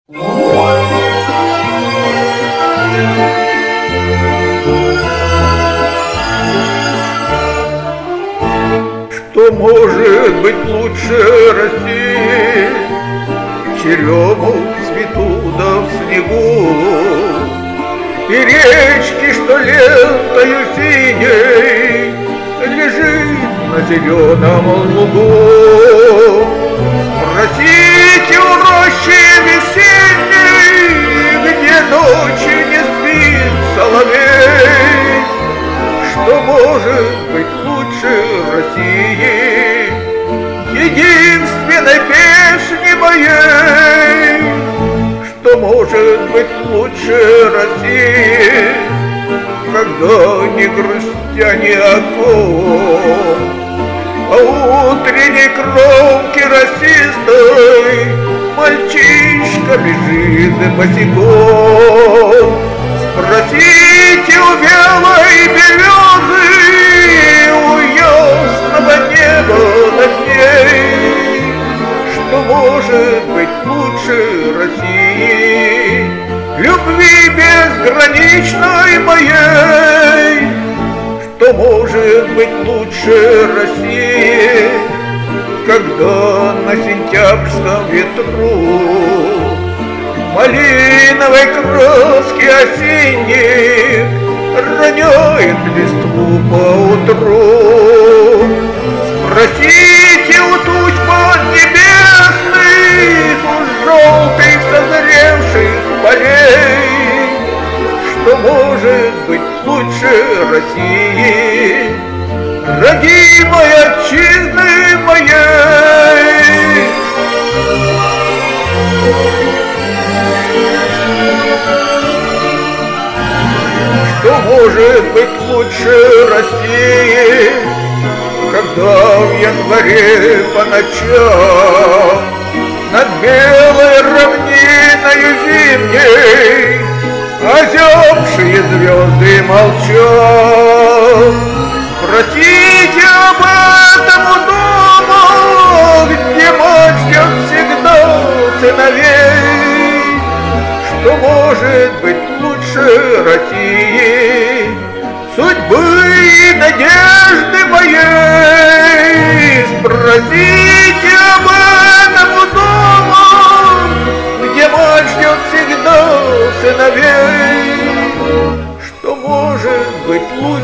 Что может быть лучше России? Черемух в цвету да в снегу, и речки, что лентою синей лежит на зеленом лугу. Спросите у рощи весенней, где ночью не спит соловей, что может быть лучше России, единственной песни моей. Что может быть лучше России, когда не грустя ни о ком, а утренней кромке росистой мальчишка бежит босиком. Спросите у белой березы, у ясного неба над ней, что может быть лучше России, любви безграничной моей. Что может быть лучше России, когда на сентябрьском ветру малиновой краски осенних роняет листву поутру. Спросите у туч поднебесных, у желтых созревших полей, что может быть лучше России, родимой отчизны моей. Что может быть лучше России, когда в январе по ночам над белой равниною зимней озябшие звезды молчат? Спросите об этом у дома, где мать ждет всегда сыновей. Что может быть лучше России, судьбы и надежды моей? Спросите об этом у дома, где мать ждет всегда сыновей. Что может быть лучше